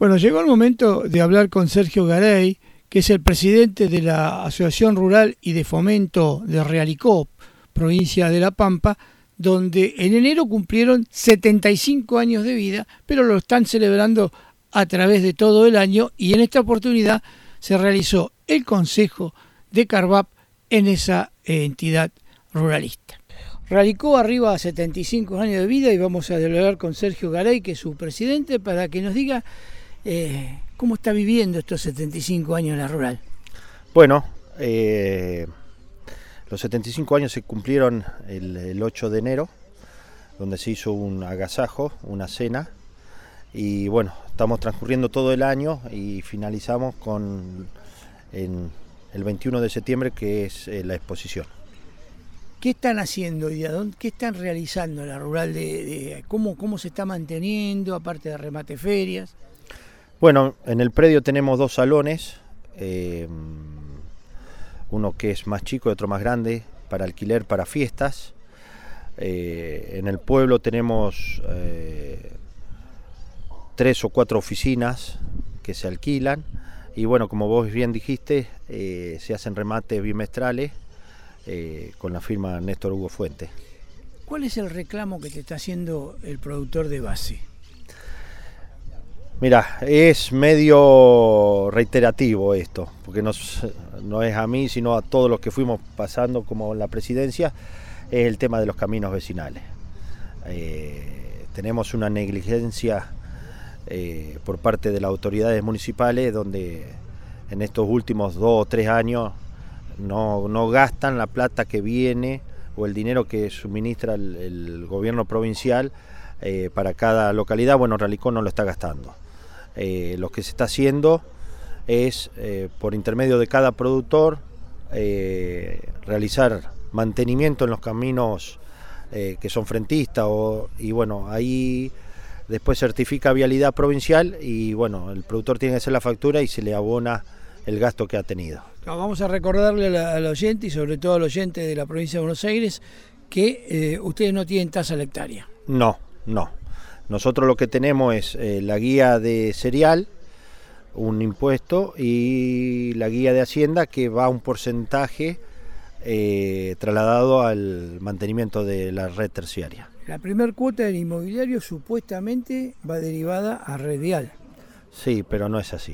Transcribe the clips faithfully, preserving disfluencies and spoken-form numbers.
Bueno, llegó el momento de hablar con Sergio Garay, que es el presidente de la Asociación Rural y de Fomento de Realicó, provincia de La Pampa, donde en enero cumplieron setenta y cinco años de vida, pero lo están celebrando a través de todo el año, y en esta oportunidad se realizó el Consejo de Carvap en esa entidad ruralista. Realicó arriba a setenta y cinco años de vida, y vamos a dialogar con Sergio Garay, que es su presidente, para que nos diga eh, cómo está viviendo estos setenta y cinco años en la rural. Bueno, eh, los setenta y cinco años se cumplieron el, el ocho de enero, donde se hizo un agasajo, una cena, y bueno, estamos transcurriendo todo el año y finalizamos con en el veintiuno de septiembre, que es eh, la exposición. ¿Qué están haciendo hoy día? ¿Qué están realizando en la rural? De, de cómo, ¿Cómo se está manteniendo, aparte de remate ferias? Bueno, en el predio tenemos dos salones, eh, uno que es más chico y otro más grande, para alquiler, para fiestas. Eh, en el pueblo tenemos eh, tres o cuatro oficinas que se alquilan, y bueno, como vos bien dijiste, eh, se hacen remates bimestrales eh, con la firma Néstor Hugo Fuente. ¿Cuál es el reclamo que te está haciendo el productor de base? Mira, es medio reiterativo esto, porque no, no es a mí, sino a todos los que fuimos pasando como la presidencia, es el tema de los caminos vecinales. Eh, tenemos una negligencia eh, por parte de las autoridades municipales, donde en estos últimos dos o tres años no, no gastan la plata que viene o el dinero que suministra el, el gobierno provincial eh, para cada localidad. Bueno, Realicó no lo está gastando. Eh, lo que se está haciendo es, eh, por intermedio de cada productor, eh, realizar mantenimiento en los caminos eh, que son frentistas, o, y bueno, ahí después certifica Vialidad Provincial, y bueno, el productor tiene que hacer la factura y se le abona el gasto que ha tenido. Vamos a recordarle a la, al oyente, y sobre todo al oyente de la provincia de Buenos Aires, que eh, ustedes no tienen tasa la hectárea. No, no. Nosotros lo que tenemos es eh, la guía de cereal, un impuesto, y la guía de Hacienda, que va a un porcentaje eh, trasladado al mantenimiento de la red terciaria. La primer cuota del inmobiliario supuestamente va derivada a Redial. Sí, pero no es así.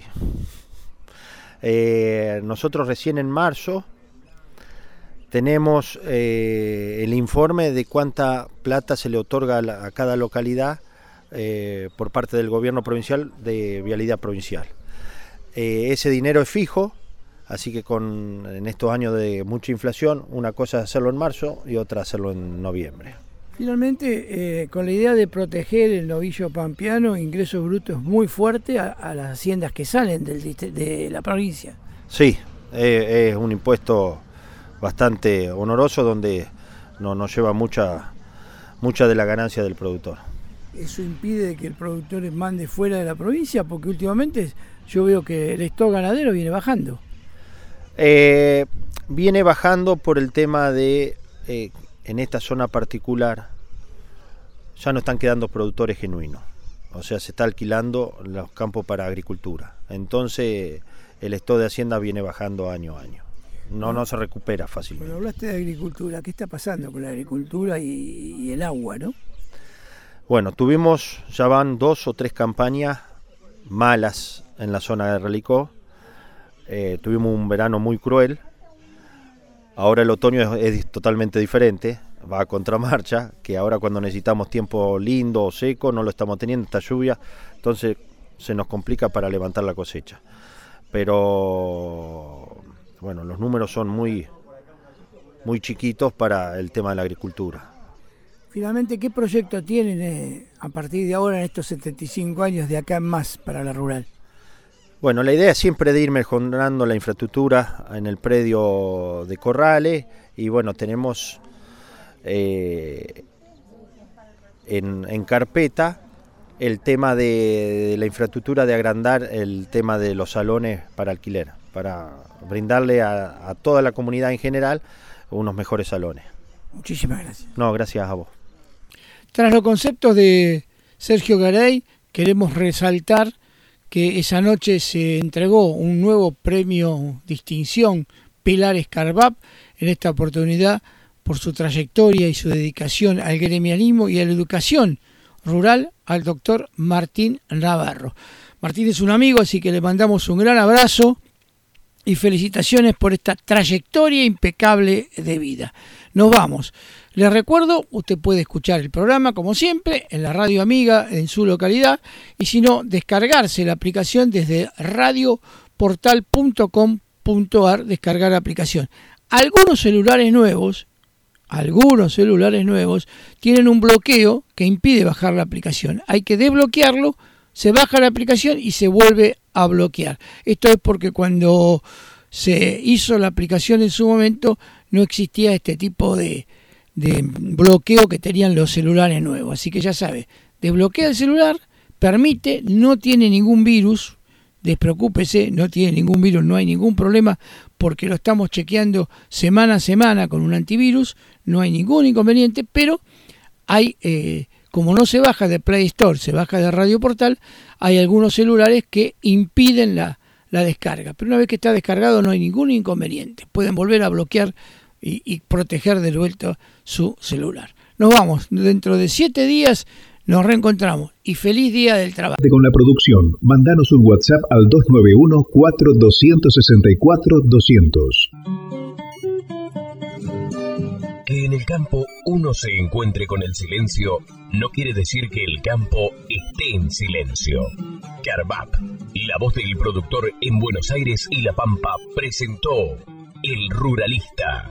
Eh, nosotros recién en marzo tenemos eh, el informe de cuánta plata se le otorga a, la, a cada localidad eh, por parte del gobierno provincial de Vialidad Provincial. Eh, ese dinero es fijo, así que con, en estos años de mucha inflación, una cosa es hacerlo en marzo y otra hacerlo en noviembre. Finalmente, eh, con la idea de proteger el novillo pampeano, ingresos brutos muy fuerte a, a las haciendas que salen del, de la provincia. Sí, eh, es un impuesto bastante honoroso, donde no nos lleva mucha, mucha de la ganancia del productor. ¿Eso impide que el productor mande fuera de la provincia? Porque últimamente yo veo que el stock ganadero viene bajando. Eh, viene bajando por el tema de... Eh, en esta zona particular ya no están quedando productores genuinos, o sea, se está alquilando los campos para agricultura, entonces el stock de Hacienda viene bajando año a año, no, no se recupera fácilmente. Bueno, hablaste de agricultura, ¿qué está pasando con la agricultura y, y el agua, no? Bueno, tuvimos, ya van dos o tres campañas malas en la zona de Realicó, eh, tuvimos un verano muy cruel. Ahora el otoño es, es totalmente diferente, va a contramarcha, que ahora cuando necesitamos tiempo lindo o seco no lo estamos teniendo, esta lluvia, entonces se nos complica para levantar la cosecha. Pero bueno, los números son muy, muy chiquitos para el tema de la agricultura. Finalmente, ¿qué proyecto tienen eh, a partir de ahora en estos setenta y cinco años de acá en más para la rural? Bueno, la idea es siempre de ir mejorando la infraestructura en el predio de Corrales, y bueno, tenemos eh, en, en carpeta el tema de, de la infraestructura, de agrandar el tema de los salones para alquiler, para brindarle a, a toda la comunidad en general unos mejores salones. Muchísimas gracias. No, gracias a vos. Tras los conceptos de Sergio Garay, queremos resaltar que esa noche se entregó un nuevo premio distinción Pilar Escarbab, en esta oportunidad por su trayectoria y su dedicación al gremialismo y a la educación rural, al doctor Martín Navarro. Martín es un amigo, así que le mandamos un gran abrazo y felicitaciones por esta trayectoria impecable de vida. Nos vamos. Les recuerdo, usted puede escuchar el programa como siempre en la radio amiga en su localidad y si no, descargarse la aplicación desde radio portal punto com punto ar, descargar la aplicación. Algunos celulares nuevos, algunos celulares nuevos tienen un bloqueo que impide bajar la aplicación. Hay que desbloquearlo, se baja la aplicación y se vuelve a bloquear. Esto es porque cuando se hizo la aplicación en su momento no existía este tipo de de bloqueo que tenían los celulares nuevos. Así que ya sabe, desbloquea el celular, permite, no tiene ningún virus, despreocúpese, no tiene ningún virus, no hay ningún problema, porque lo estamos chequeando semana a semana con un antivirus, no hay ningún inconveniente, pero hay, eh, como no se baja de Play Store, se baja de Radio Portal, hay algunos celulares que impiden la, la descarga. Pero una vez que está descargado no hay ningún inconveniente, pueden volver a bloquear Y, y proteger de vuelta su celular. Nos vamos, dentro de siete días nos reencontramos y feliz día del trabajo. Con la producción, mandanos un WhatsApp al dos nueve uno, cuatro dos seis cuatro, dos cero cero. Que en el campo uno se encuentre con el silencio no quiere decir que el campo esté en silencio. Carbab, la voz del productor en Buenos Aires y La Pampa, presentó El Ruralista.